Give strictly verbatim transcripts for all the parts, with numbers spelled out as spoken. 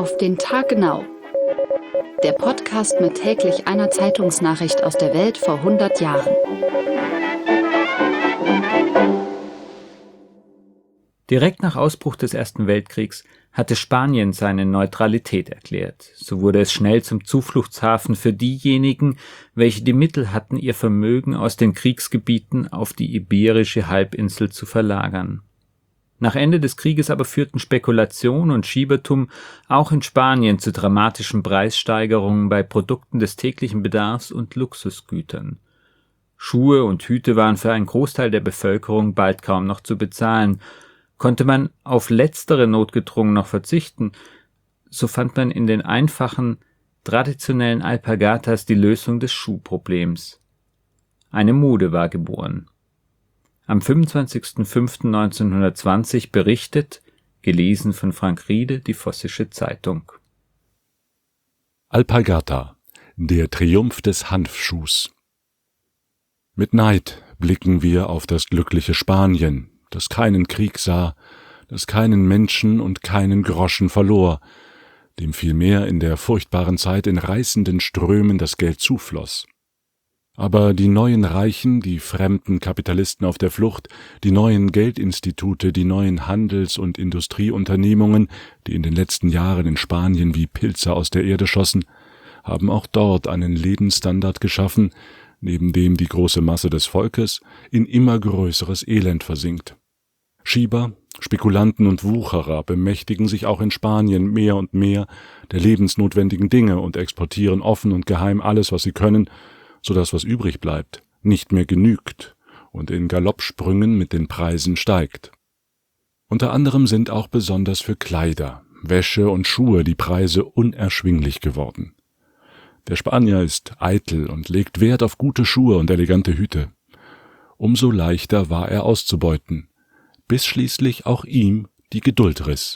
Auf den Tag genau. Der Podcast mit täglich einer Zeitungsnachricht aus der Welt vor hundert Jahren. Direkt nach Ausbruch des Ersten Weltkriegs hatte Spanien seine Neutralität erklärt. So wurde es schnell zum Zufluchtshafen für diejenigen, welche die Mittel hatten, ihr Vermögen aus den Kriegsgebieten auf die iberische Halbinsel zu verlagern. Nach Ende des Krieges aber führten Spekulation und Schiebertum auch in Spanien zu dramatischen Preissteigerungen bei Produkten des täglichen Bedarfs und Luxusgütern. Schuhe und Hüte waren für einen Großteil der Bevölkerung bald kaum noch zu bezahlen. Konnte man auf letztere notgedrungen noch verzichten, so fand man in den einfachen, traditionellen Alpargatas die Lösung des Schuhproblems. Eine Mode war geboren. Am fünfundzwanzigsten fünften neunzehnhundertzwanzig berichtet, gelesen von Frank Riede, die Vossische Zeitung. Alpargata, der Triumph des Hanfschuhs. Mit Neid blicken wir auf das glückliche Spanien, das keinen Krieg sah, das keinen Menschen und keinen Groschen verlor, dem vielmehr in der furchtbaren Zeit in reißenden Strömen das Geld zufloss. Aber die neuen Reichen, die fremden Kapitalisten auf der Flucht, die neuen Geldinstitute, die neuen Handels- und Industrieunternehmungen, die in den letzten Jahren in Spanien wie Pilze aus der Erde schossen, haben auch dort einen Lebensstandard geschaffen, neben dem die große Masse des Volkes in immer größeres Elend versinkt. Schieber, Spekulanten und Wucherer bemächtigen sich auch in Spanien mehr und mehr der lebensnotwendigen Dinge und exportieren offen und geheim alles, was sie können, so dass was übrig bleibt, nicht mehr genügt und in Galoppsprüngen mit den Preisen steigt. Unter anderem sind auch besonders für Kleider, Wäsche und Schuhe die Preise unerschwinglich geworden. Der Spanier ist eitel und legt Wert auf gute Schuhe und elegante Hüte. Umso leichter war er auszubeuten, bis schließlich auch ihm die Geduld riss.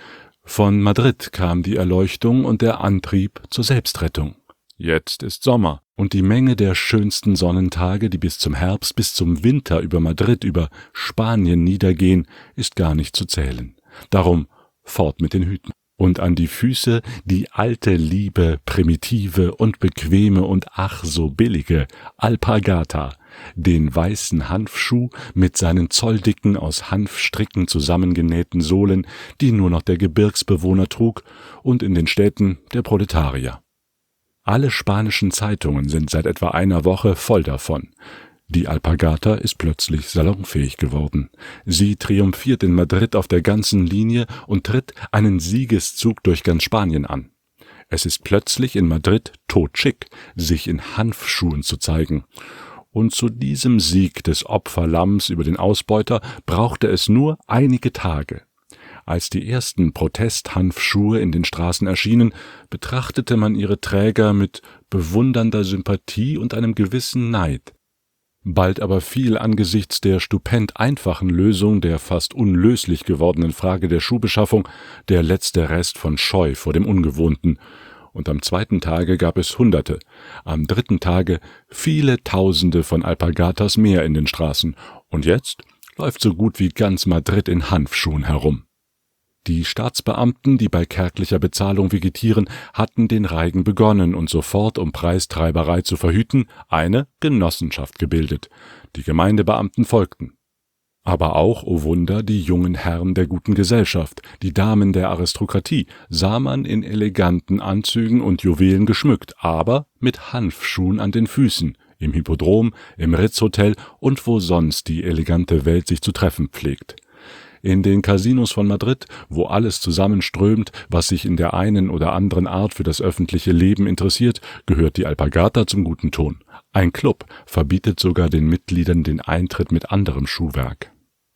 Von Madrid kam die Erleuchtung und der Antrieb zur Selbstrettung. Jetzt ist Sommer, und die Menge der schönsten Sonnentage, die bis zum Herbst, bis zum Winter über Madrid, über Spanien niedergehen, ist gar nicht zu zählen. Darum fort mit den Hüten. Und an die Füße die alte Liebe, primitive und bequeme und ach so billige Alpargata, den weißen Hanfschuh mit seinen zolldicken, aus Hanfstricken zusammengenähten Sohlen, die nur noch der Gebirgsbewohner trug und in den Städten der Proletarier. Alle spanischen Zeitungen sind seit etwa einer Woche voll davon. Die Alpargata ist plötzlich salonfähig geworden. Sie triumphiert in Madrid auf der ganzen Linie und tritt einen Siegeszug durch ganz Spanien an. Es ist plötzlich in Madrid totschick, sich in Hanfschuhen zu zeigen. Und zu diesem Sieg des Opferlamms über den Ausbeuter brauchte es nur einige Tage. Als die ersten Protesthanfschuhe in den Straßen erschienen, betrachtete man ihre Träger mit bewundernder Sympathie und einem gewissen Neid. Bald aber fiel angesichts der stupend einfachen Lösung der fast unlöslich gewordenen Frage der Schuhbeschaffung der letzte Rest von Scheu vor dem Ungewohnten, und am zweiten Tage gab es Hunderte, am dritten Tage viele Tausende von Alpargatas mehr in den Straßen, und jetzt läuft so gut wie ganz Madrid in Hanfschuhen herum. Die Staatsbeamten, die bei kärglicher Bezahlung vegetieren, hatten den Reigen begonnen und sofort, um Preistreiberei zu verhüten, eine Genossenschaft gebildet. Die Gemeindebeamten folgten. Aber auch, o Wunder, die jungen Herren der guten Gesellschaft, die Damen der Aristokratie, sah man in eleganten Anzügen und Juwelen geschmückt, aber mit Hanfschuhen an den Füßen, im Hippodrom, im Ritz-Hotel und wo sonst die elegante Welt sich zu treffen pflegt. In den Casinos von Madrid, wo alles zusammenströmt, was sich in der einen oder anderen Art für das öffentliche Leben interessiert, gehört die Alpargata zum guten Ton. Ein Club verbietet sogar den Mitgliedern den Eintritt mit anderem Schuhwerk.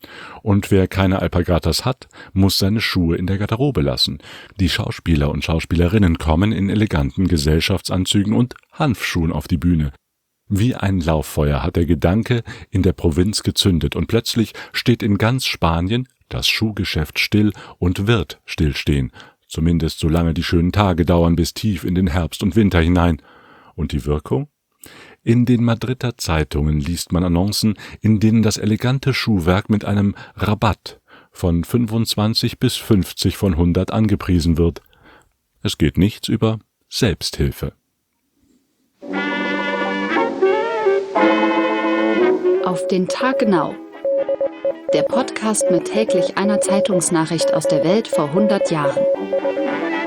Und wer keine Alpargatas hat, muss seine Schuhe in der Garderobe lassen. Die Schauspieler und Schauspielerinnen kommen in eleganten Gesellschaftsanzügen und Hanfschuhen auf die Bühne. Wie ein Lauffeuer hat der Gedanke in der Provinz gezündet, und plötzlich steht in ganz Spanien das Schuhgeschäft still und wird stillstehen, zumindest solange die schönen Tage dauern bis tief in den Herbst und Winter hinein. Und die Wirkung? In den Madrider Zeitungen liest man Annoncen, in denen das elegante Schuhwerk mit einem Rabatt von fünfundzwanzig bis fünfzig von hundert angepriesen wird. Es geht nichts über Selbsthilfe. Auf den Tag genau. Der Podcast mit täglich einer Zeitungsnachricht aus der Welt vor hundert Jahren.